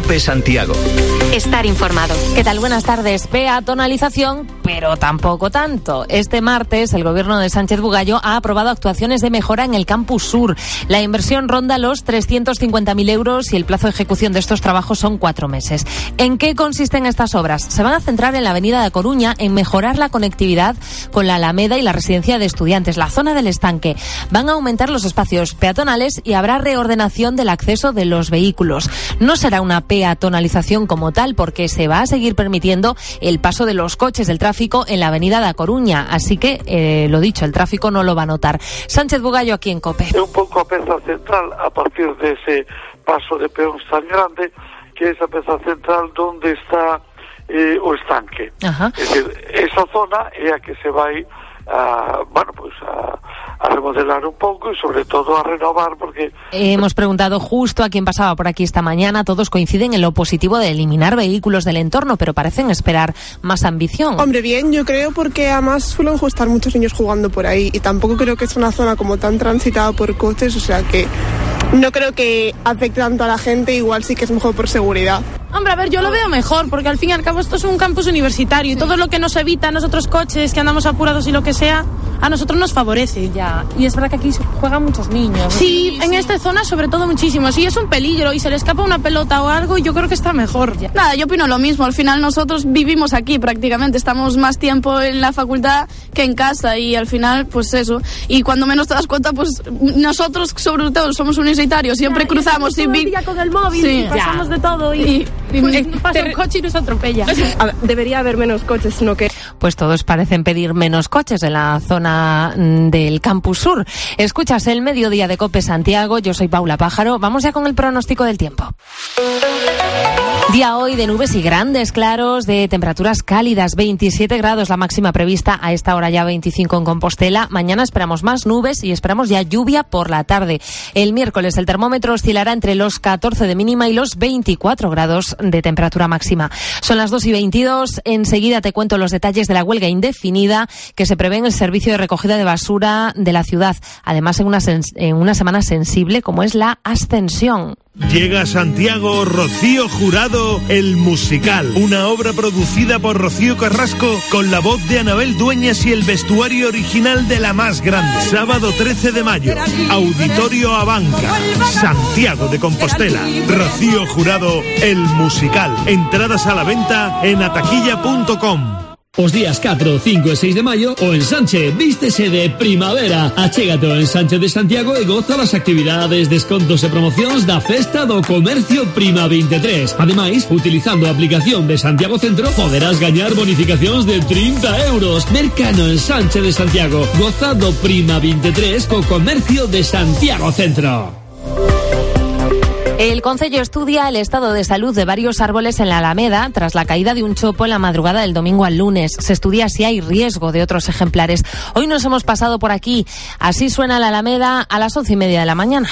COPE Santiago. Estar informado. ¿Qué tal? Buenas tardes. Peatonalización, pero tampoco tanto. Este martes el gobierno de Sánchez Bugallo ha aprobado actuaciones de mejora en el Campus Sur. La inversión ronda los 350.000 euros y el plazo de ejecución de estos trabajos son 4 meses. ¿En qué consisten estas obras? Se van a centrar en la avenida de Coruña en mejorar la conectividad con la Alameda y la residencia de estudiantes, la zona del Estanque. Van a aumentar los espacios peatonales y habrá reordenación del acceso de los vehículos. No será una peatonalización como tal, porque se va a seguir permitiendo el paso de los coches del tráfico en la avenida de Coruña. Así que, lo dicho, el tráfico no lo va a notar. Sánchez Bugallo aquí en COPE. Es un poco a peza central a partir de ese paso de peones tan grande, que es a peza central donde está o Estanque. Ajá. Es decir, esa zona é a que se vai a remodelar un pouco y sobre todo a renovar, porque... Hemos preguntado justo a quien pasaba por aquí esta mañana. Todos coinciden en lo positivo de eliminar vehículos del entorno, pero parecen esperar más ambición. Hombre, bien, yo creo, porque además suelen estar muchos niños jugando por ahí y tampoco creo que es una zona como tan transitada por coches, o sea que no creo que afecte tanto a la gente. Igual sí que es mejor por seguridad. Hombre, a ver, yo lo veo mejor, porque al fin y al cabo esto es un campus universitario y todo lo que nos evita a nosotros coches, que andamos apurados y lo que sea, a nosotros nos favorece. Ya, y es verdad que aquí juegan muchos niños. Sí, en esta zona sobre todo muchísimo. Si es un peligro y se le escapa una pelota o algo, yo creo que está mejor. Ya. Nada, yo opino lo mismo. Al final nosotros vivimos aquí prácticamente, estamos más tiempo en la facultad que en casa y al final, pues eso. Y cuando menos te das cuenta, pues nosotros sobre todo somos universitarios, siempre cruzamos sin día con el móvil, sí, y pasamos de todo y pues pasa un coche y nos atropella. A ver, debería haber menos coches, ¿no? Que pues todos parecen pedir menos coches en la zona del Campus Sur. Escuchas el Mediodía de COPE Santiago, yo soy Paula Pájaro. Vamos ya con el pronóstico del tiempo. Día hoy de nubes y grandes claros, de temperaturas cálidas, 27 grados la máxima prevista, a esta hora ya 25 en Compostela. Mañana esperamos más nubes y esperamos ya lluvia por la tarde. El miércoles el termómetro oscilará entre los 14 de mínima y los 24 grados de temperatura máxima. Son las 2:22, enseguida te cuento los detalles de la huelga indefinida que se prevé en el servicio de recogida de basura de la ciudad. Además en una semana sensible como es la Ascensión. Llega a Santiago Rocío Jurado, el musical. Una obra producida por Rocío Carrasco con la voz de Anabel Dueñas y el vestuario original de La Más Grande. Sábado 13 de mayo, Auditorio Abanca, Santiago de Compostela. Rocío Jurado, el musical. Entradas a la venta en ataquilla.com. Os días 4, 5 e 6 de maio o Ensanche vístese de primavera. Achégate ao Ensanche de Santiago e goza das actividades, descontos e promocións da Festa do Comercio Prima 23. Ademais, utilizando a aplicación de Santiago Centro, poderás gañar bonificacións de 30 euros. Mercano Ensanche de Santiago. Goza do Prima 23 co Comercio de Santiago Centro. El Concello estudia el estado de salud de varios árboles en la Alameda tras la caída de un chopo en la madrugada del domingo al lunes. Se estudia si hay riesgo de otros ejemplares. Hoy nos hemos pasado por aquí. Así suena la Alameda a las 11:30 de la mañana.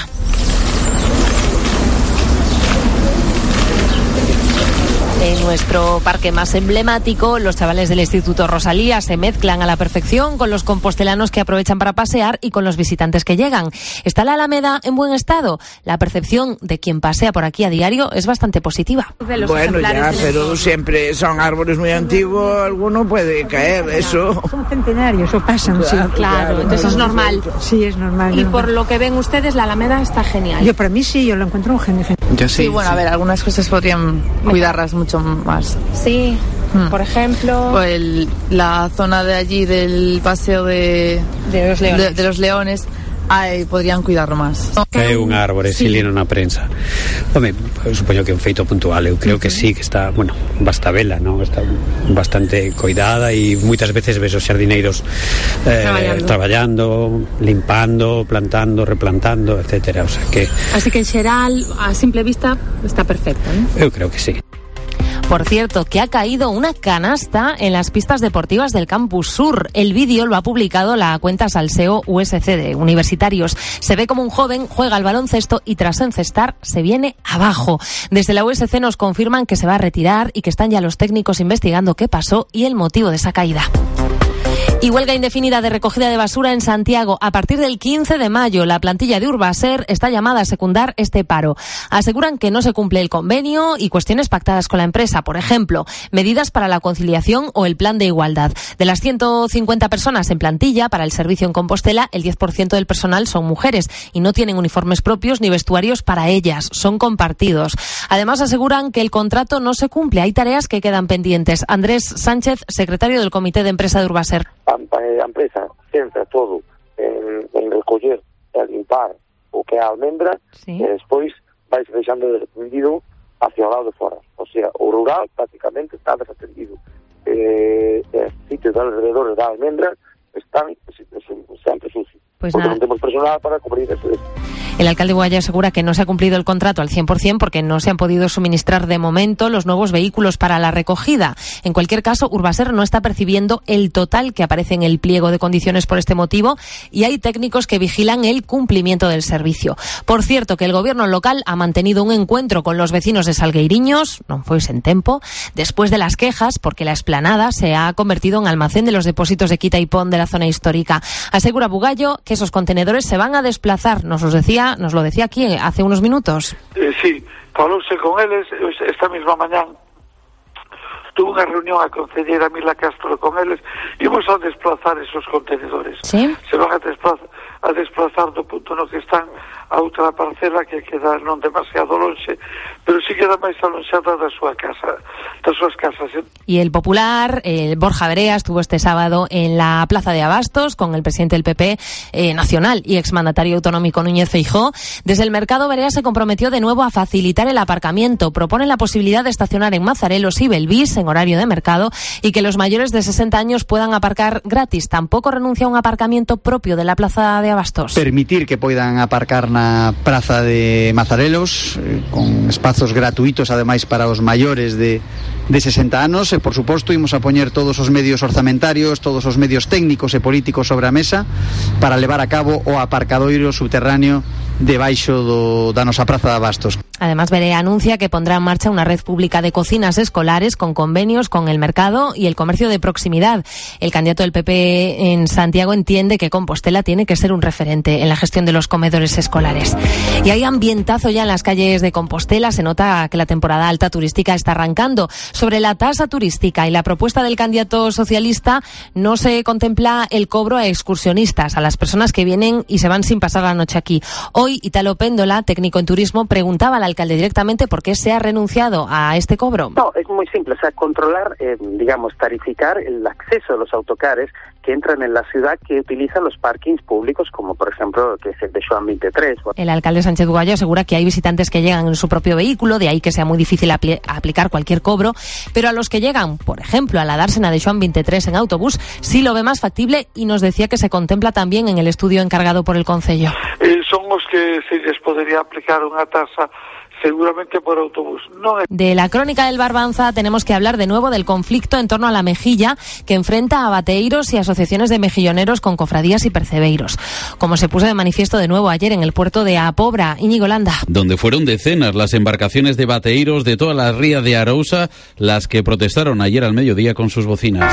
En nuestro parque más emblemático, los chavales del Instituto Rosalía se mezclan a la perfección con los compostelanos que aprovechan para pasear y con los visitantes que llegan. ¿Está la Alameda en buen estado? La percepción de quien pasea por aquí a diario es bastante positiva. Bueno, ya, pero siempre son árboles muy antiguos, alguno puede caer, eso. Son centenarios, o pasan, sí. Claro, entonces es normal. Sí, es normal. Y por lo que ven ustedes, la Alameda está genial. Yo para mí sí, yo lo encuentro un genial. Yo sí, bueno, a ver, algunas cosas podrían cuidarlas mucho más. Sí, por ejemplo... Pues la zona de allí del paseo de los leones, podrían cuidarlo máis. É un árbore, sí. Silino na prensa. Home, supoño que é un feito puntual. Eu creo que sí, que está, bueno, basta vela, ¿no? Está bastante coidada e moitas veces ves os xardineiros traballando, limpando, plantando, replantando, etcétera, o sea que... Así que en xeral, a simple vista, está perfecto, ¿no? Eu creo que sí. Por cierto, que ha caído una canasta en las pistas deportivas del Campus Sur. El vídeo lo ha publicado la cuenta Salseo USC de Universitarios. Se ve como un joven juega al baloncesto y tras encestar se viene abajo. Desde la USC nos confirman que se va a retirar y que están ya los técnicos investigando qué pasó y el motivo de esa caída. Y huelga indefinida de recogida de basura en Santiago. A partir del 15 de mayo, la plantilla de Urbaser está llamada a secundar este paro. Aseguran que no se cumple el convenio y cuestiones pactadas con la empresa. Por ejemplo, medidas para la conciliación o el plan de igualdad. De las 150 personas en plantilla para el servicio en Compostela, el 10% del personal son mujeres y no tienen uniformes propios ni vestuarios para ellas. Son compartidos. Además, aseguran que el contrato no se cumple. Hay tareas que quedan pendientes. Andrés Sánchez, secretario del Comité de Empresa de Urbaser. A empresa centra todo en recoller e limpar o que é a almendra, e despois vais deixando desatendido hacia o lado de fora. O sea, o rural prácticamente está desatendido. Sitios alrededor da almendra están sempre sucios. Pues porque nada. non temos personal para cubrir eso. El alcalde Boaya asegura que no se ha cumplido el contrato al 100% porque no se han podido suministrar de momento los nuevos vehículos para la recogida. En cualquier caso, Urbaser no está percibiendo el total que aparece en el pliego de condiciones por este motivo y hay técnicos que vigilan el cumplimiento del servicio. Por cierto, que el gobierno local ha mantenido un encuentro con los vecinos de Salgueiriños, non foi sen tempo, después de las quejas porque la explanada se ha convertido en almacén de los depósitos de quita y pon de la zona histórica. Asegura Bugallo que esos contenedores se van a desplazar, nos lo decía aquí hace unos minutos. Sí, falouse con eles esta mesma mañán. Tuve unha reunión a concelleira Mila Castro con eles e vamos a desplazar esos contenedores. ¿Sí? Se van a desplazar do punto no que están a outra parcela que queda non demasiado lonxe, pero sí queda máis alonxada das súas casas. Y el popular, Borja Verea, estuvo este sábado en la Plaza de Abastos con el presidente del PP nacional y exmandatario autonómico Núñez Feijóo. Desde el mercado, Verea se comprometió de nuevo a facilitar el aparcamiento. Propone la posibilidad de estacionar en Mazarelos y Belvís en horario de mercado y que los mayores de 60 años puedan aparcar gratis. Tampoco renuncia a un aparcamiento propio de la Plaza de Abastos. Permitir que puedan aparcar na Praza de Mazarelos con espazos gratuitos ademais para os maiores de 60 anos e, por suposto, imos a poñer todos os medios orzamentarios, todos os medios técnicos e políticos sobre a mesa para levar a cabo o aparcadoiro subterráneo debaixo da nosa Praza de Abastos. Además, Verea anuncia que pondrá en marcha una red pública de cocinas escolares con convenios con el mercado y el comercio de proximidad. El candidato del PP en Santiago entiende que Compostela tiene que ser un referente en la gestión de los comedores escolares. Y hay ambientazo ya en las calles de Compostela. Se nota que la temporada alta turística está arrancando. Sobre la tasa turística y la propuesta del candidato socialista, no se contempla el cobro a excursionistas, a las personas que vienen y se van sin pasar la noche aquí. Hoy, Italo Péndola, técnico en turismo, preguntaba al alcalde directamente por qué se ha renunciado a este cobro. No, es muy simple, o sea, controlar, tarificar el acceso de los autocares que entran en la ciudad que utilizan los parkings públicos, como por ejemplo que es el de Xoán 23. El alcalde Sánchez Bugallo asegura que hay visitantes que llegan en su propio vehículo, de ahí que sea muy difícil aplicar cualquier cobro, pero a los que llegan, por ejemplo, a la dársena de Xoán 23 en autobús, sí lo ve más factible y nos decía que se contempla también en el estudio encargado por el Concello. Son os que se les podría aplicar unha tasa seguramente por autobús. No. De la crónica del Barbanza tenemos que hablar de nuevo del conflicto en torno a la mejilla que enfrenta a bateeiros y asociaciones de mejilloneros con cofradías y percebeiros. Como se puso de manifiesto de nuevo ayer en el puerto de A Pobra, Íñigo Landa. Donde fueron decenas las embarcaciones de bateeiros de toda la ría de Arousa las que protestaron ayer al mediodía con sus bocinas.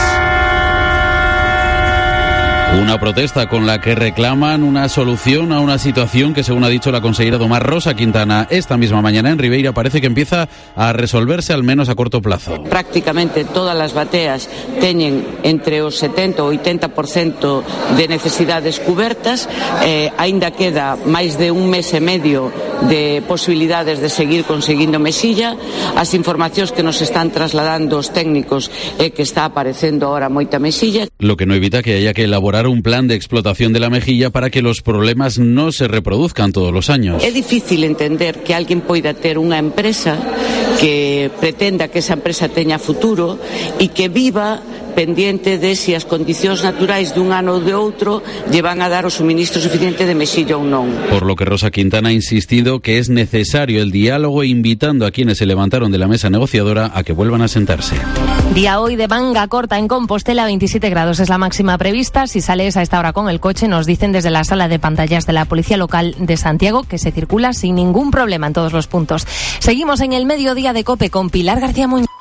Una protesta con la que reclaman una solución a una situación que, según ha dicho la consellera do Mar, Rosa Quintana, esta misma mañana en Ribeira, parece que empieza a resolverse al menos a corto plazo. Prácticamente todas as bateas teñen entre os 70 ou 80% de necesidades cubertas, aínda queda máis de un mes e medio de posibilidades de seguir conseguindo mexilla. As informacións que nos están trasladando os técnicos é que está aparecendo ahora moita mexilla. Lo que no evita que haya que elaborar un plan de explotación de la mejilla para que los problemas no se reproduzcan todos los años. É difícil entender que alguén poida ter unha empresa que pretenda que esa empresa teña futuro e que viva pendiente de si as condicións naturais dun ano ou de outro lle van a dar o suministro suficiente de mexilla ou non. Por lo que Rosa Quintana ha insistido que es necesario el diálogo, invitando a quienes se levantaron de la mesa negociadora a que vuelvan a sentarse. Día hoy de manga corta en Compostela, 27 grados es la máxima prevista. Si sales a esta hora con el coche, nos dicen desde la sala de pantallas de la Policía Local de Santiago que se circula sin ningún problema en todos los puntos. Seguimos en el mediodía de COPE con Pilar García Muñoz.